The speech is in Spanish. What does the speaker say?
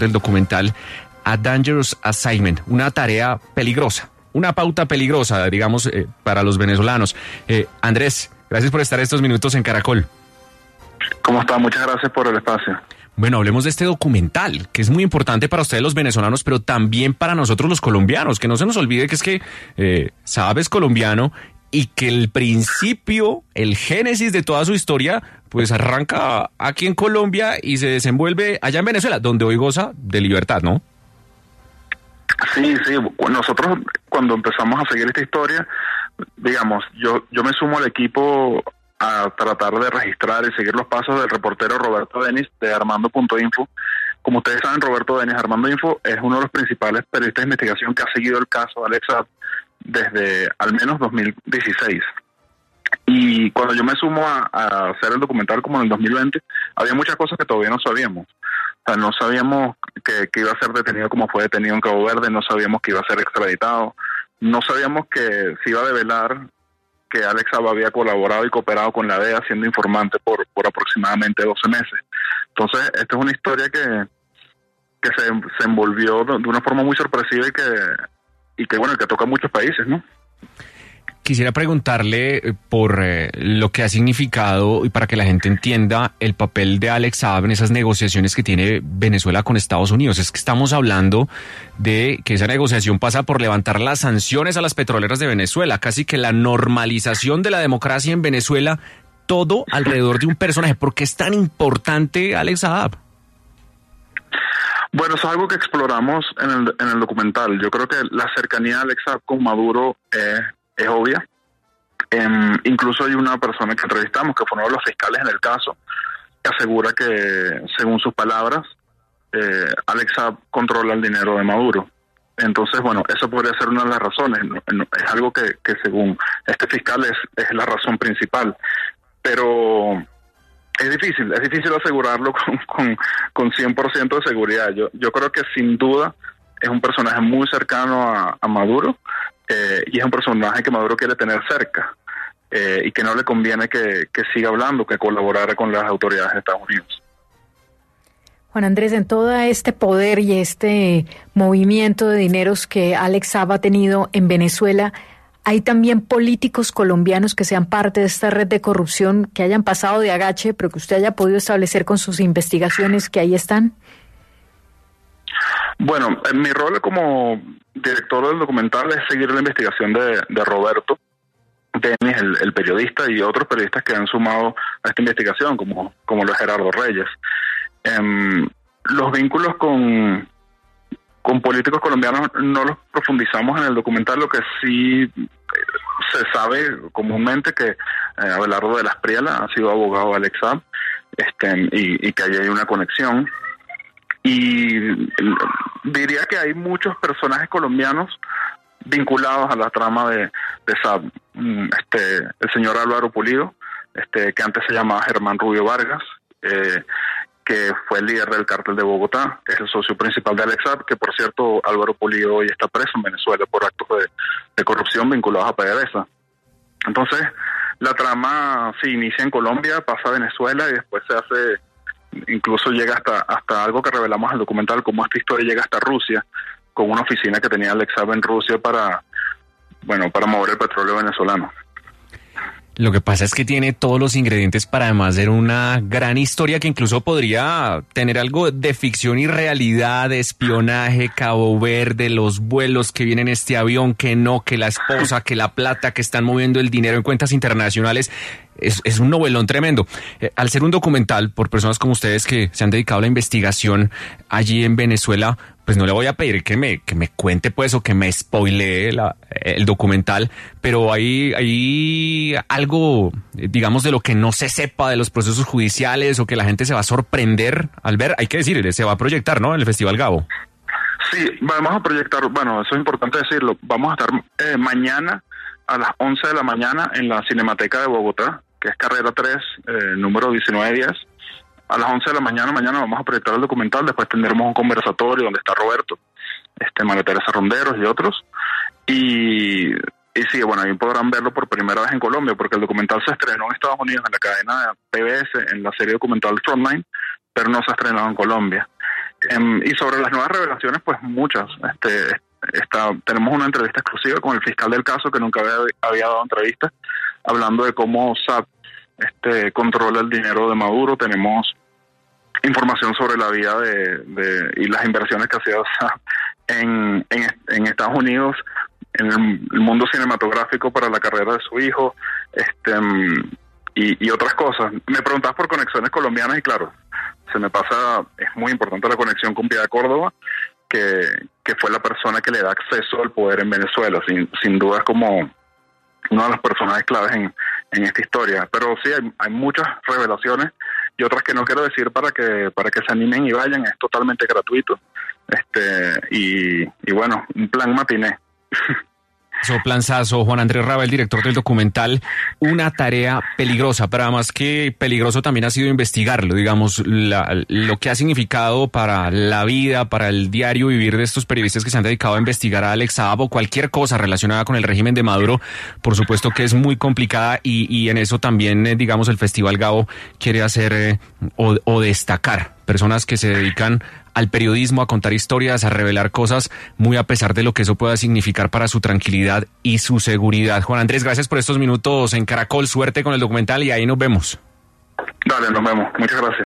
del documental A Dangerous Assignment, una tarea peligrosa, una pauta peligrosa, digamos, para los venezolanos. Andrés, gracias por estar estos minutos en Caracol. ¿Cómo está? Muchas gracias por el espacio. Bueno, hablemos de este documental, que es muy importante para ustedes los venezolanos, pero también para nosotros los colombianos. Que no se nos olvide que es que Saab es colombiano y que el principio, el génesis de toda su historia, pues arranca aquí en Colombia y se desenvuelve allá en Venezuela, donde hoy goza de libertad, ¿no? Sí, nosotros cuando empezamos a seguir esta historia, digamos, yo me sumo al equipo a tratar de registrar y seguir los pasos del reportero Roberto Denis de Armando.info. Como ustedes saben, Roberto Denis, Armando.info, es uno de los principales periodistas de investigación que ha seguido el caso de Alex Saab desde al menos 2016. Y cuando yo me sumo a hacer el documental como en el 2020, había muchas cosas que todavía no sabíamos. O sea, no sabíamos que iba a ser detenido como fue detenido en Cabo Verde, no sabíamos que iba a ser extraditado, no sabíamos que se iba a develar que Alex Saab había colaborado y cooperado con la DEA siendo informante por aproximadamente 12 meses. Entonces, esta es una historia que se envolvió de una forma muy sorpresiva y que toca a muchos países, ¿no? Quisiera preguntarle por lo que ha significado y para que la gente entienda el papel de Alex Saab en esas negociaciones que tiene Venezuela con Estados Unidos. Es que estamos hablando de que esa negociación pasa por levantar las sanciones a las petroleras de Venezuela, casi que la normalización de la democracia en Venezuela, todo alrededor de un personaje. ¿Por qué es tan importante Alex Saab? Bueno, eso es algo que exploramos en el documental. Yo creo que la cercanía de Alex Saab con Maduro es obvia. Incluso hay una persona que entrevistamos, que fue uno de los fiscales en el caso, que asegura que, según sus palabras, Alex Saab controla el dinero de Maduro. Entonces, bueno, eso podría ser una de las razones. Es algo que según este fiscal es la razón principal. Pero es difícil asegurarlo con 100% de seguridad. Yo creo que sin duda es un personaje muy cercano a Maduro, y es un personaje que Maduro quiere tener cerca, y que no le conviene que siga hablando, que colaborara con las autoridades de Estados Unidos. Juan Andrés, en todo este poder y este movimiento de dineros que Alex Saab ha tenido en Venezuela, ¿hay también políticos colombianos que sean parte de esta red de corrupción, que hayan pasado de agache, pero que usted haya podido establecer con sus investigaciones que ahí están? Bueno, mi rol como director del documental es seguir la investigación de Roberto Denis, el periodista, y otros periodistas que han sumado a esta investigación, como lo es Gerardo Reyes. Los vínculos con políticos colombianos no los profundizamos en el documental. Lo que sí se sabe comúnmente que Abelardo de las Priela ha sido abogado de Alex Saab, y que ahí hay una conexión. Y diría que hay muchos personajes colombianos vinculados a la trama de Saab. El señor Álvaro Pulido, que antes se llamaba Germán Rubio Vargas, que fue el líder del cártel de Bogotá, que es el socio principal de Alex Saab, que por cierto Álvaro Pulido hoy está preso en Venezuela por actos de corrupción vinculados a PDVSA. Entonces, la trama se inicia en Colombia, pasa a Venezuela y después se hace, incluso llega hasta algo que revelamos en el documental, como esta historia llega hasta Rusia, con una oficina que tenía Alex Saab en Rusia para mover el petróleo venezolano. Lo que pasa es que tiene todos los ingredientes para además ser una gran historia que incluso podría tener algo de ficción y realidad, de espionaje, Cabo Verde, los vuelos que vienen en este avión, que la esposa, que la plata, que están moviendo el dinero en cuentas internacionales. Es un novelón tremendo. Al ser un documental por personas como ustedes que se han dedicado a la investigación allí en Venezuela, pues no le voy a pedir que me cuente pues o que me spoilee el documental, pero hay algo, digamos, de lo que no se sepa de los procesos judiciales o que la gente se va a sorprender al ver. Hay que decir, se va a proyectar, ¿no?, en el Festival Gabo. Sí, vamos a proyectar, bueno, eso es importante decirlo, vamos a estar mañana a las 11 de la mañana en la Cinemateca de Bogotá, que es carrera 3, número 1910. A las 11 de la mañana vamos a proyectar el documental. Después tendremos un conversatorio donde está Roberto, María Teresa Ronderos y otros. Y sí, bueno, ahí podrán verlo por primera vez en Colombia, porque el documental se estrenó en Estados Unidos en la cadena PBS, en la serie documental Frontline, pero no se ha estrenado en Colombia. Y sobre las nuevas revelaciones, pues muchas. Tenemos una entrevista exclusiva con el fiscal del caso, que nunca había dado entrevistas, hablando de cómo SAP controla el dinero de Maduro. Tenemos información sobre la vida y las inversiones que hacía SAP en Estados Unidos, en el mundo cinematográfico para la carrera de su hijo, y otras cosas. Me preguntabas por conexiones colombianas y claro, es muy importante la conexión con Piedad Córdoba, que fue la persona que le da acceso al poder en Venezuela, sin duda es como uno de los personajes claves en esta historia. Pero sí, hay muchas revelaciones y otras que no quiero decir para que se animen y vayan. Es totalmente gratuito. Y bueno, un plan matiné. Planzazo, Juan Andrés Raba, el director del documental, una tarea peligrosa, pero además que peligroso también ha sido investigarlo, digamos, lo que ha significado para la vida, para el diario vivir de estos periodistas que se han dedicado a investigar a Alex Saab o cualquier cosa relacionada con el régimen de Maduro, por supuesto que es muy complicada y en eso también, digamos, el Festival Gabo quiere hacer o destacar personas que se dedican al periodismo, a contar historias, a revelar cosas, muy a pesar de lo que eso pueda significar para su tranquilidad y su seguridad. Juan Andrés, gracias por estos minutos en Caracol, suerte con el documental y ahí nos vemos. Dale, nos vemos. Muchas gracias.